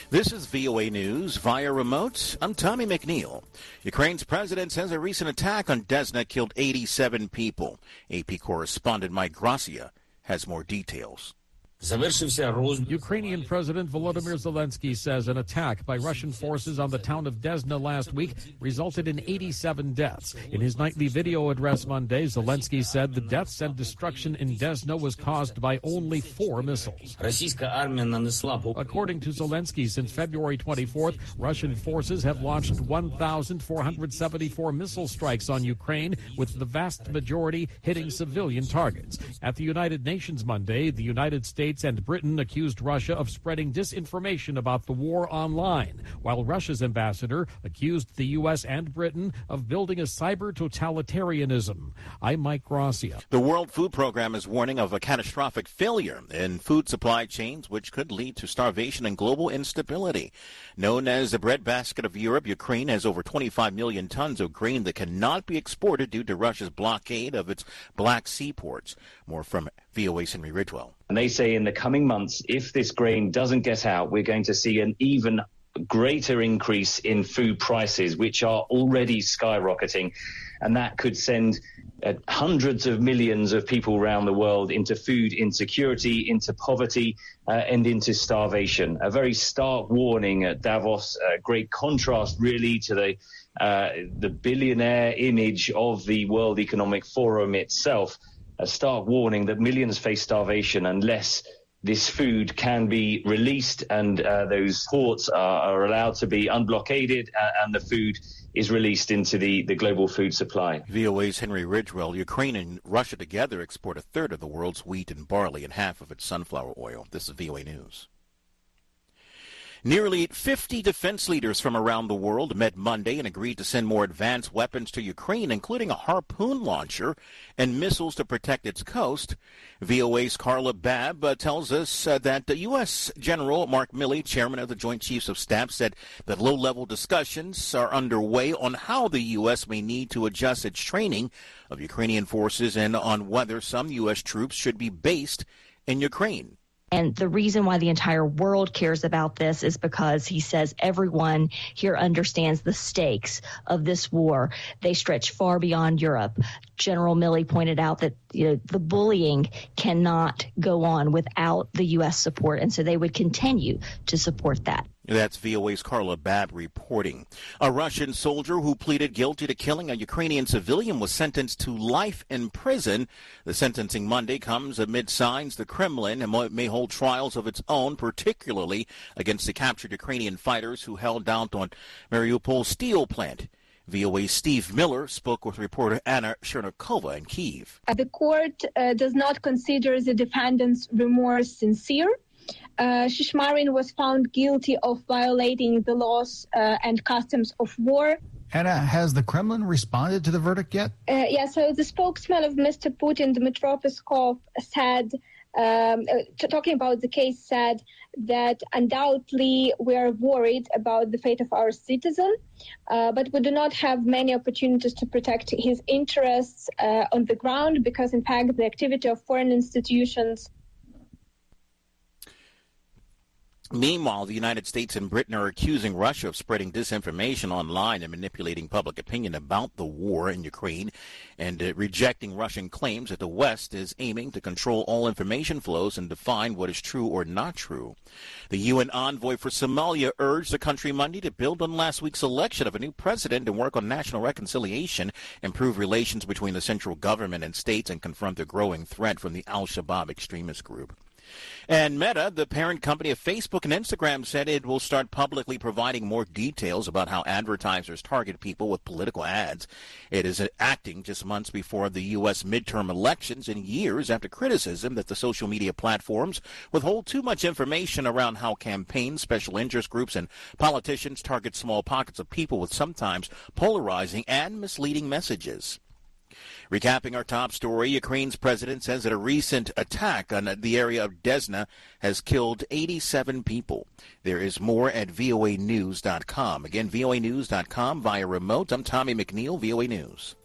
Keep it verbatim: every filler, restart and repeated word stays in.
This is V O A News via remote. I'm Tommy McNeil. Ukraine's president says a recent attack on Desna killed eighty-seven people. A P correspondent Mike Gracia has more details. Ukrainian President Volodymyr Zelensky says an attack by Russian forces on the town of Desna last week resulted in eighty-seven deaths. In his nightly video address Monday, Zelensky said the deaths and destruction in Desna was caused by only four missiles. According to Zelensky, since February twenty-fourth, Russian forces have launched one thousand four hundred seventy-four missile strikes on Ukraine, with the vast majority hitting civilian targets. At the United Nations Monday, the United States and Britain accused Russia of spreading disinformation about the war online, while Russia's ambassador accused the U S and Britain of building a cyber totalitarianism. I'm Mike Gracia. The World Food Program is warning of a catastrophic failure in food supply chains, which could lead to starvation and global instability. Known as the breadbasket of Europe, Ukraine has over twenty-five million tons of grain that cannot be exported due to Russia's blockade of its Black Sea ports. More from V O A's Henry Ridgwell. And they say in the coming months, if this grain doesn't get out, we're going to see an even greater increase in food prices, which are already skyrocketing. And that could send uh, hundreds of millions of people around the world into food insecurity, into poverty, uh, and into starvation. A very stark warning at Davos, a great contrast really to the uh, the billionaire image of the World Economic Forum itself. A stark warning that millions face starvation unless this food can be released and uh, those ports are, are allowed to be unblockaded uh, and the food is released into the, the global food supply. V O A's Henry Ridgwell. Ukraine and Russia together export a third of the world's wheat and barley and half of its sunflower oil. This is V O A News. Nearly fifty defense leaders from around the world met Monday and agreed to send more advanced weapons to Ukraine, including a Harpoon launcher and missiles to protect its coast. V O A's Carla Babb uh, tells us uh, that the U S. General Mark Milley, chairman of the Joint Chiefs of Staff, said that low-level discussions are underway on how the U S may need to adjust its training of Ukrainian forces and on whether some U S troops should be based in Ukraine. And the reason why the entire world cares about this is because he says everyone here understands the stakes of this war. They stretch far beyond Europe. General Milley pointed out that, you know, the bullying cannot go on without the U S support, and so they would continue to support that. That's V O A's Carla Babb reporting. A Russian soldier who pleaded guilty to killing a Ukrainian civilian was sentenced to life in prison. The sentencing Monday comes amid signs the Kremlin may hold trials of its own, particularly against the captured Ukrainian fighters who held down on Mariupol steel plant. V O A's Steve Miller spoke with reporter Anna Chernikova in Kyiv. The court uh, does not consider the defendant's remorse sincere. Uh, Shishmarin was found guilty of violating the laws uh, and customs of war. Anna, has the Kremlin responded to the verdict yet? Uh, yeah, so the spokesman of Mister Putin, Dmitry Peskov, said, um, uh, talking about the case, said that undoubtedly we are worried about the fate of our citizen, uh, but we do not have many opportunities to protect his interests uh, on the ground because, in fact, the activity of foreign institutions. Meanwhile, the United States and Britain are accusing Russia of spreading disinformation online and manipulating public opinion about the war in Ukraine and uh, rejecting Russian claims that the West is aiming to control all information flows and define what is true or not true. The U N envoy for Somalia urged the country Monday to build on last week's election of a new president and work on national reconciliation, improve relations between the central government and states, and confront the growing threat from the Al-Shabaab extremist group. And Meta, the parent company of Facebook and Instagram, said it will start publicly providing more details about how advertisers target people with political ads. It is acting just months before the U S midterm elections and years after criticism that the social media platforms withhold too much information around how campaigns, special interest groups, and politicians target small pockets of people with sometimes polarizing and misleading messages. Recapping our top story, Ukraine's president says that a recent attack on the area of Desna has killed eighty-seven people. There is more at V O A news dot com. Again, V O A news dot com via remote. I'm Tommy McNeil, V O A News.